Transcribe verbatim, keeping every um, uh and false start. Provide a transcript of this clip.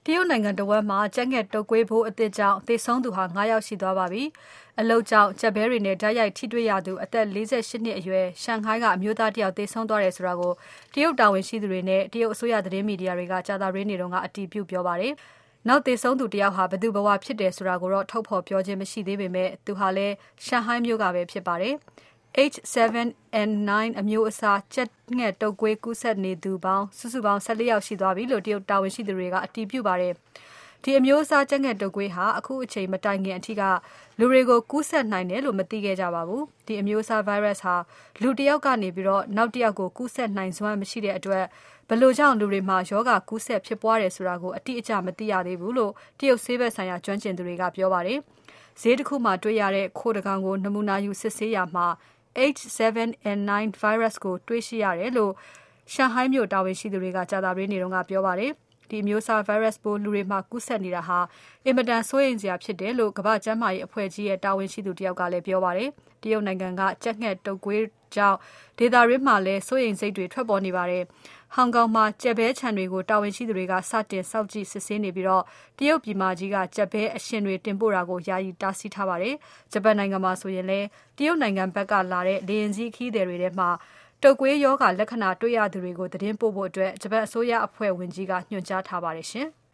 ရုတ်နိုင်ငံတဝက်မှာကြက်ငှက်တုပ်ကွေးပိုးအသစ်ကြောင့်သေဆုံးသူဟာ၅ယောက်ရှိသွားပါပြီ။အလုပ်ကြောင့်ကြက်ဘဲတွေနဲ့တိုက်ရိုက်ထိတွေ့ရသူအသက်၄၈နှစ်အရွယ်ရှန်ဟိုင်းကအမျိုးသားတယောက်သေဆုံးသွားတယ်ဆိုတာကိုတရုတ်တာဝန်ရှိသူတွေနဲ့တရုတ်အစိုးရသတင်းမီဒီယာတွေကကြာသပတေးနေ့ကအတည်ပြုပြောပါတယ်။နောက်သေဆုံးသူတယောက်ဟာဘယ်သူဘဝဖြစ်တယ်ဆိုတာကိုတော့ထုတ်ဖော်ပြောခြင်းမရှိသေးပေမဲ့သူဟာလည်းရှန်ဟိုင်းမြို့ကပဲဖြစ်ပါတယ်။ H seven N nine အမျိုးအစားကြက်ငှက်တုပ်ကွေးကူးစက်နေသူပေါင်းစုစုပေါင်း၁၄ယောက်ရှိသွားပြီလို့တရုတ်တာဝန်ရှိသူတွေကအတည်ပြုပါတယ်။ဒီအမျိုးအစားကြက်ငှက်တုပ်ကွေးဟာအခုအချိန်မတိုင်ခင်အထိကလူတွေကိုကူးစက်နိုင်တယ်လို့မသိခဲ့ကြပါဘူး။ဒီအမျိုးအစား virus ဟာလူတစ်ယောက်ကနေပြီးတော့နောက်တစ်ယောက်ကိုကူးစက်နိုင်စွမ်းမရှိတဲ့အတွက်ဘယ်လိုကြောင့်လူတွေမှာယောဂကူးစက်ဖြစ်ပွားတယ်ဆိုတာကိုအတိအကျမသိရသေးဘူးလို့တရုတ်ဆေးဘက်ဆိုင်ရာကျွမ်းကျင်သူတွေကပြောပါတယ်။ဈေးတစ်ခုမှာတွေ့ရတဲ့ခိုးတကောင်ကိုနမူနာယူစစ်ဆေးရမှာH seven N nine virus ကိုတွေ့ရှိရတယ်လို့ရှန်ဟိုင်းမြို့တာဝန်ရှိသူတွေကကြာသပတေးနေ့ကပြောပါတယ်။ဒီမျိုးစား virus ပိုးလူတွေမှာကူးစက်နေတာဟာအင်မတန်စိုးရိမ်စရာဖြစ်တယ်လို့ကမ္ဘာ့ကျန်းမာရေးအဖွဲ့ကြီးရဲ့တာဝန်ရှိသူတယောက်ကလည်းပြောပါတယ်။တရုတ်နိုင်ငံကကြက်ငှက်တုပ်ကွေးကြောင့်ဒေသတွင်းမှာလည်းစိုးရိမ်စိတ်တွေထွက်ပေါ်နေပါတယ်။ဟောင်ကောင်မှာကြက်ဘဲခြံတွေကိုတာဝန်ရှိသူတွေကစတင်စောင့်ကြည့်စစ်ဆေးနေပြီးတော့တရုတ်ပြည်မကြီးကကြက်ဘဲအရှင်တွေတင်ပို့တာကိုယာယီတားဆီးထားပါတယ်။ဂျပန်နိုင်ငံမှာဆိုရင်လည်းတရုတ်နိုင်ငံဘက်ကလာတဲ့လေယာဉ်ကြီးခီးသည်တွေထဲမှာတုပ်ကွေးရောဂါလက္ခဏာတွေ့ရသူတွေကိုသတင်းပို့ဖို့အတွက်ဂျပန်အစိုးရအဖွဲ့ဝင်ကြီးကညွှန်ကြားထားပါတယ်ရှင်။